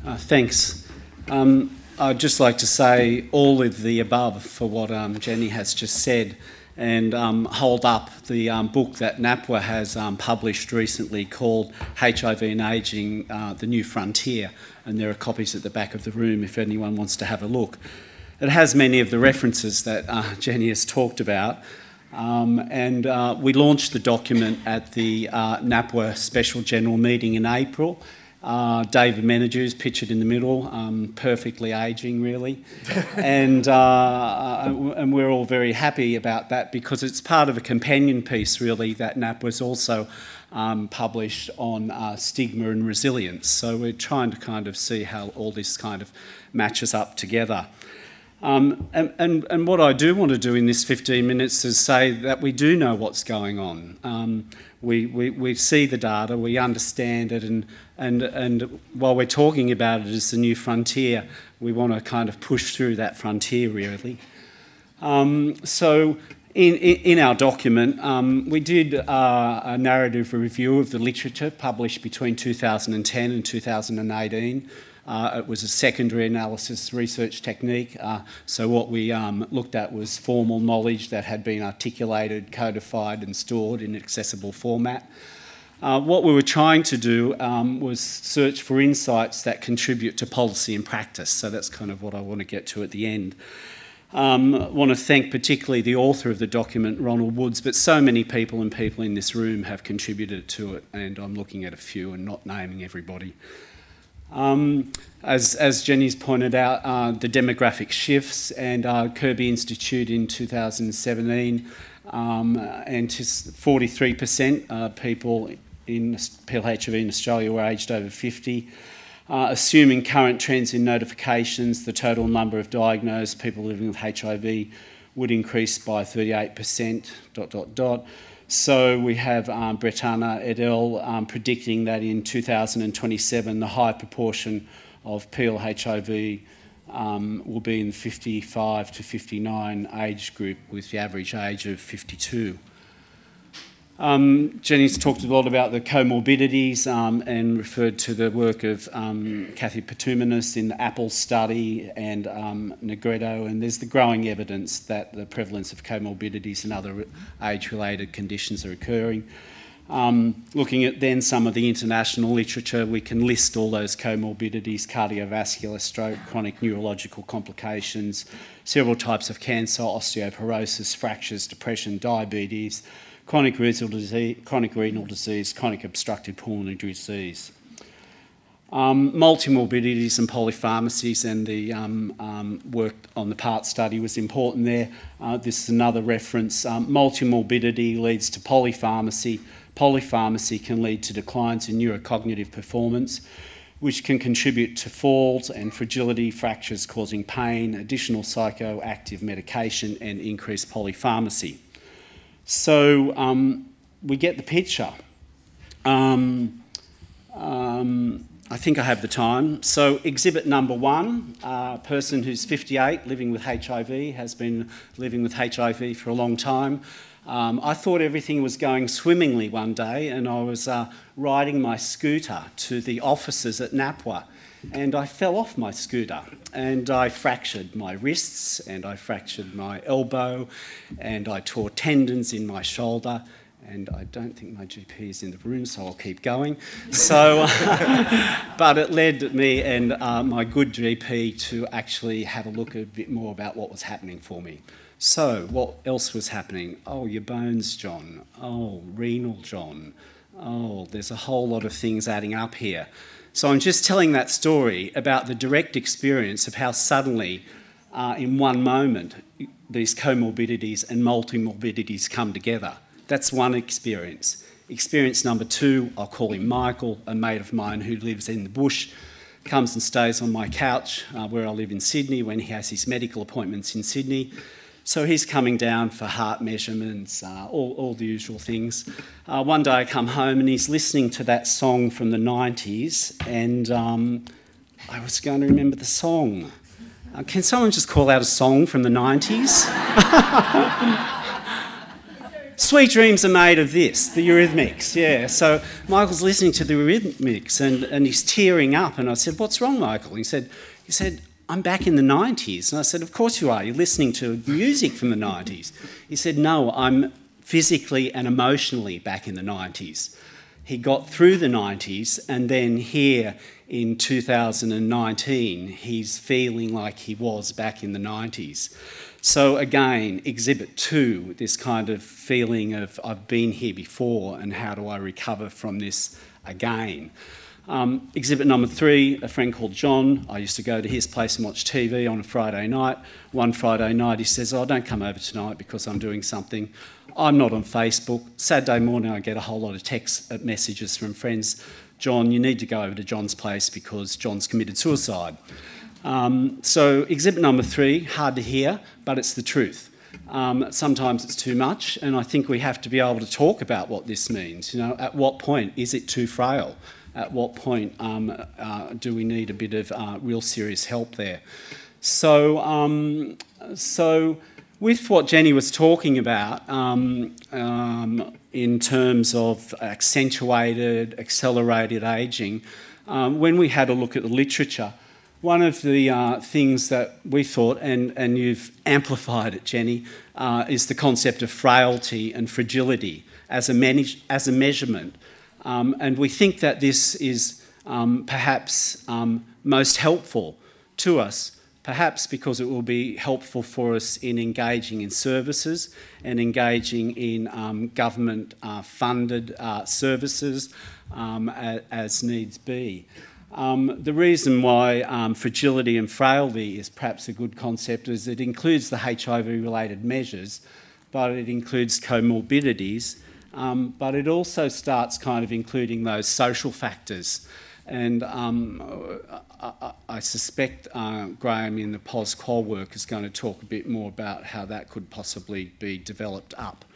Thanks. I'd just like to say all of the above for what Jenny has just said, and hold up the book that NAPWA has published recently called HIV and Ageing, The New Frontier, and there are copies at the back of the room if anyone wants to have a look. It has many of the references that Jenny has talked about, and we launched the document at the NAPWA Special General Meeting in April. David Menadue is pictured in the middle, perfectly ageing really, and we're all very happy about that because it's part of a companion piece really that NAPWA's also published on stigma and resilience. So we're trying to kind of see how all this kind of matches up together. And what I do want to do in this 15 minutes is say that we do know what's going on. We see the data, we understand it, and while we're talking about it as the new frontier, we want to kind of push through that frontier really. So in our document, we did a narrative review of the literature published between 2010 and 2018. It was a secondary analysis research technique, so what we looked at was formal knowledge that had been articulated, codified and stored in accessible format. What we were trying to do was search for insights that contribute to policy and practice, so that's kind of what I want to get to at the end. I want to thank particularly the author of the document, Ronald Woods, but so many people in this room have contributed to it, and I'm looking at a few and not naming everybody. As Jenny's pointed out, the demographic shifts, and Kirby Institute in 2017 and 43% people in PLHV in Australia were aged over 50. Assuming current trends in notifications, the total number of diagnosed people living with HIV would increase by 38%, ... So we have Bretana et al. Predicting that in 2027 the high proportion of PLHIV will be in the 55 to 59 age group with the average age of 52. Jenny's talked a lot about the comorbidities and referred to the work of Kathy Petoumenis in the Apple study and Negretto, and there's the growing evidence that the prevalence of comorbidities and other age-related conditions are occurring. Looking at then some of the international literature, we can list all those comorbidities: cardiovascular, stroke, chronic neurological complications, several types of cancer, osteoporosis, fractures, depression, diabetes, chronic renal disease, chronic obstructive pulmonary disease. Multimorbidities and polypharmacies, and the work on the PART study was important there. This is another reference. Multimorbidity leads to polypharmacy. Polypharmacy can lead to declines in neurocognitive performance, which can contribute to falls and fragility, fractures causing pain, additional psychoactive medication, and increased polypharmacy. So we get the picture. I think I have the time. So exhibit number one, a person who's 58 living with HIV, has been living with HIV for a long time. I thought everything was going swimmingly one day, and I was riding my scooter to the offices at NAPWA, and I fell off my scooter and I fractured my wrists and I fractured my elbow and I tore tendons in my shoulder, and I don't think my GP is in the room, so I'll keep going. So, but it led me and my good GP to actually have a look a bit more about what was happening for me. So, what else was happening? Oh, your bones, John. Oh, renal, John. Oh, there's a whole lot of things adding up here. So I'm just telling that story about the direct experience of how suddenly, in one moment, these comorbidities and multimorbidities come together. That's one experience. Experience number two, I'll call him Michael, a mate of mine who lives in the bush, comes and stays on my couch where I live in Sydney when he has his medical appointments in Sydney. So he's coming down for heart measurements, all the usual things. One day I come home and he's listening to that song from the 90s, and I was going to remember the song. Can someone just call out a song from the 90s? Sweet dreams are made of this, the Eurythmics, yeah. So Michael's listening to the Eurythmics and he's tearing up. And I said, what's wrong, Michael? He said, I'm back in the 90s. And I said, of course you are. You're listening to music from the 90s. He said, no, I'm physically and emotionally back in the 90s. He got through the 90s, and then here in 2019, he's feeling like he was back in the 90s. So again, Exhibit 2, this kind of feeling of I've been here before and how do I recover from this again. Exhibit number 3, a friend called John. I used to go to his place and watch TV on a Friday night. One Friday night he says, oh, don't come over tonight because I'm doing something. I'm not on Facebook. Saturday morning I get a whole lot of text messages from friends. John, you need to go over to John's place because John's committed suicide. So exhibit number 3, hard to hear, but it's the truth. Sometimes it's too much, and I think we have to be able to talk about what this means. You know, at what point is it too frail? At what point do we need a bit of real serious help there? So with what Jenny was talking about in terms of accelerated ageing, when we had a look at the literature, one of the things that we thought, and you've amplified it, Jenny, is the concept of frailty and fragility as a measurement. And we think that this is perhaps most helpful to us, perhaps because it will be helpful for us in engaging in services and engaging in government-funded services as needs be. The reason why fragility and frailty is perhaps a good concept is it includes the HIV-related measures, but it includes comorbidities, but it also starts kind of including those social factors. And I suspect Graham in the POS-QOL work is going to talk a bit more about how that could possibly be developed up.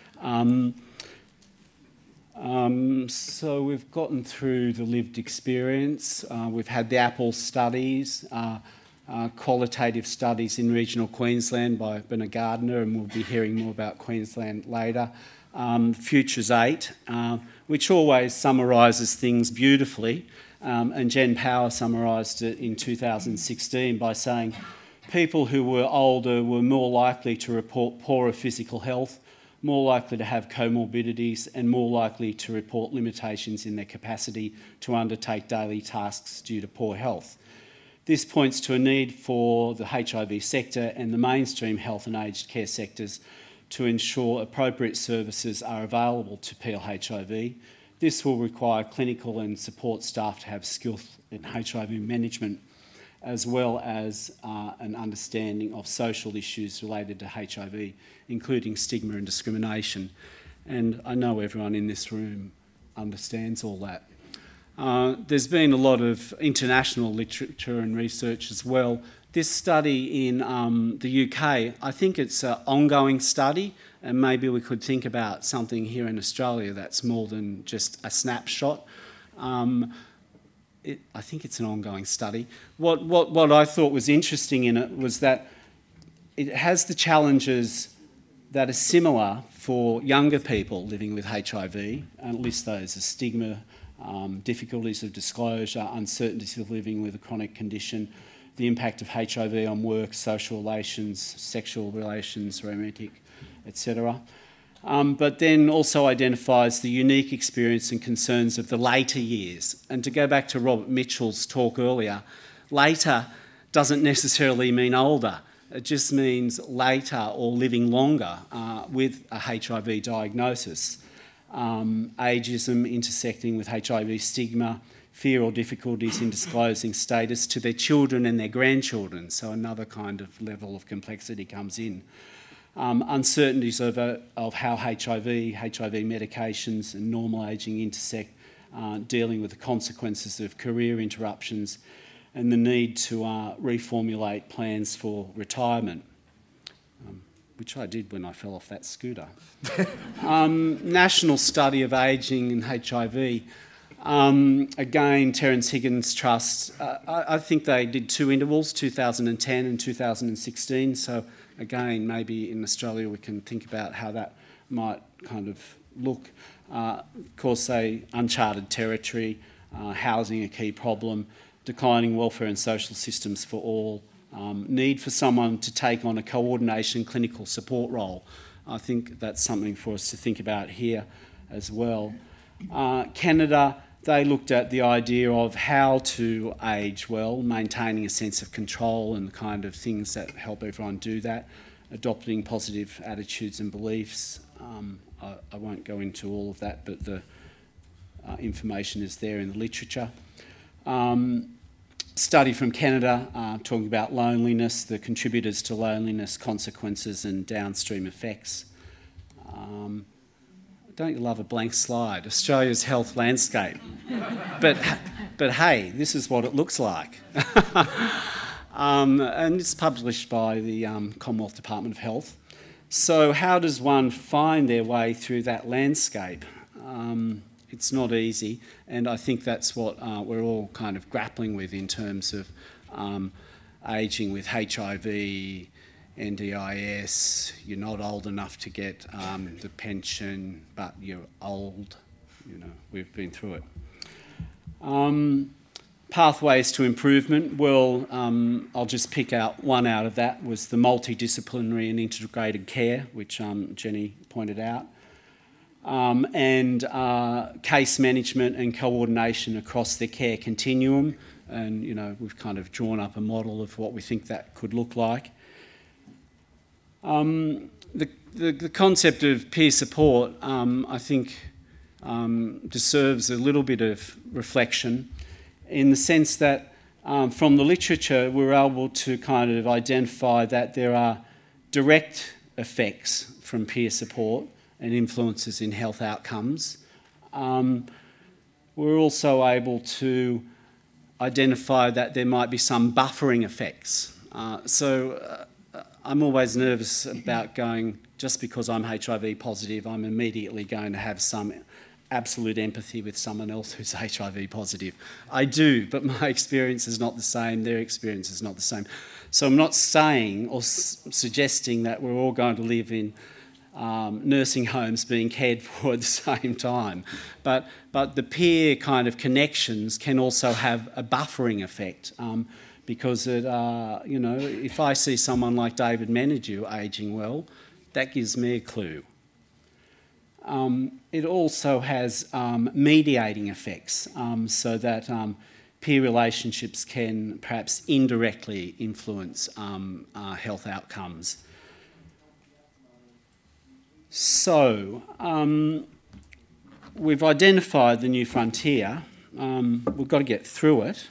So we've gotten through the lived experience. We've had the Apple studies, qualitative studies in regional Queensland by Bernard Gardner, and we'll be hearing more about Queensland later. Futures 8, which always summarises things beautifully, and Jen Power summarised it in 2016 by saying people who were older were more likely to report poorer physical health, more likely to have comorbidities, and more likely to report limitations in their capacity to undertake daily tasks due to poor health. This points to a need for the HIV sector and the mainstream health and aged care sectors to ensure appropriate services are available to PLHIV. This will require clinical and support staff to have skills in HIV management, as well as an understanding of social issues related to HIV, including stigma and discrimination. And I know everyone in this room understands all that. There's been a lot of international literature and research as well. This study in the UK, I think it's an ongoing study, and maybe we could think about something here in Australia that's more than just a snapshot. I think it's an ongoing study. What I thought was interesting in it was that it has the challenges that are similar for younger people living with HIV, and it lists those as stigma, difficulties of disclosure, uncertainties of living with a chronic condition, the impact of HIV on work, social relations, sexual relations, romantic, etc. But then also identifies the unique experience and concerns of the later years. And to go back to Robert Mitchell's talk earlier, later doesn't necessarily mean older. It just means later or living longer with a HIV diagnosis. Ageism intersecting with HIV stigma, fear or difficulties in disclosing status to their children and their grandchildren. So another kind of level of complexity comes in. Uncertainties of how HIV medications and normal ageing intersect, dealing with the consequences of career interruptions and the need to reformulate plans for retirement, which I did when I fell off that scooter. National study of ageing and HIV. Again, Terence Higgins Trust, I think they did 2 intervals, 2010 and 2016, so again, maybe in Australia we can think about how that might kind of look. Of course, say uncharted territory, housing a key problem, declining welfare and social systems for all, need for someone to take on a coordination clinical support role. I think that's something for us to think about here as well. Canada, they looked at the idea of how to age well, maintaining a sense of control and the kind of things that help everyone do that, adopting positive attitudes and beliefs. I won't go into all of that, but the information is there in the literature. Study from Canada talking about loneliness, the contributors to loneliness, consequences and downstream effects. Don't you love a blank slide? Australia's health landscape. but hey, this is what it looks like. And it's published by the Commonwealth Department of Health. So how does one find their way through that landscape? It's not easy, and I think that's what we're all kind of grappling with in terms of ageing with HIV, NDIS. You're not old enough to get the pension, but you're old. You know, we've been through it. Pathways to improvement. Well, I'll just pick out one out of that, was the multidisciplinary and integrated care, which Jenny pointed out. And case management and coordination across the care continuum. And, you know, we've kind of drawn up a model of what we think that could look like. The concept of peer support, I think, deserves a little bit of reflection in the sense that from the literature we're able to kind of identify that there are direct effects from peer support and influences in health outcomes. We're also able to identify that there might be some buffering effects. I'm always nervous about going, just because I'm HIV positive, I'm immediately going to have some absolute empathy with someone else who's HIV positive. I do, but my experience is not the same, their experience is not the same. So I'm not saying or suggesting that we're all going to live in nursing homes being cared for at the same time. But the peer kind of connections can also have a buffering effect because it, you know, if I see someone like David Menadue ageing well, that gives me a clue. It also has mediating effects so that peer relationships can perhaps indirectly influence health outcomes. So, we've identified the new frontier. We've got to get through it.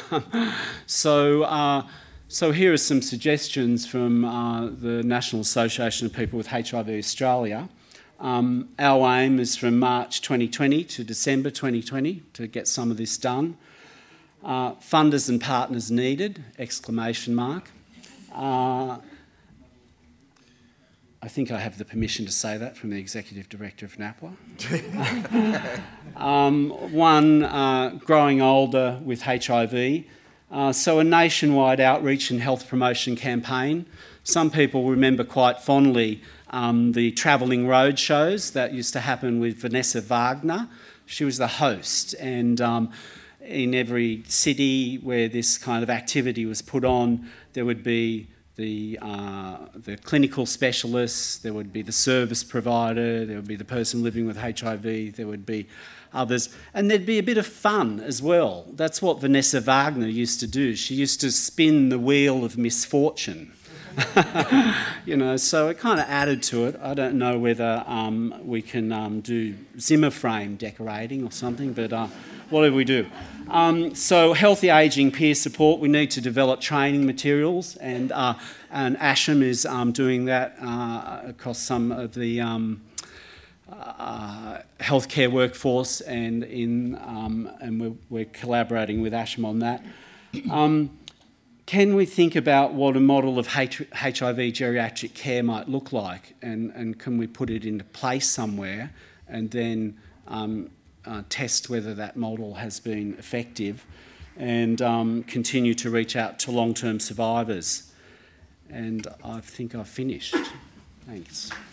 So here are some suggestions from the National Association of People with HIV Australia. Our aim is from March 2020 to December 2020 to get some of this done. Funders and partners needed, exclamation mark. I think I have the permission to say that from the Executive Director of NAPWA. One, growing older with HIV. So a nationwide outreach and health promotion campaign. Some people remember quite fondly the travelling road shows that used to happen with Vanessa Wagner. She was the host, and in every city where this kind of activity was put on, there would be the clinical specialists, there would be the service provider, there would be the person living with HIV, there would be others, and there'd be a bit of fun as well. That's what Vanessa Wagner used to do. She used to spin the wheel of misfortune. You know, so it kind of added to it. I don't know whether we can do Zimmer frame decorating or something, but whatever we do. So healthy ageing peer support, we need to develop training materials, and ASHM is doing that across some of the healthcare workforce, and we're collaborating with ASHM on that. Can we think about what a model of HIV geriatric care might look like, and can we put it into place somewhere and then test whether that model has been effective, and continue to reach out to long-term survivors? And I think I've finished. Thanks.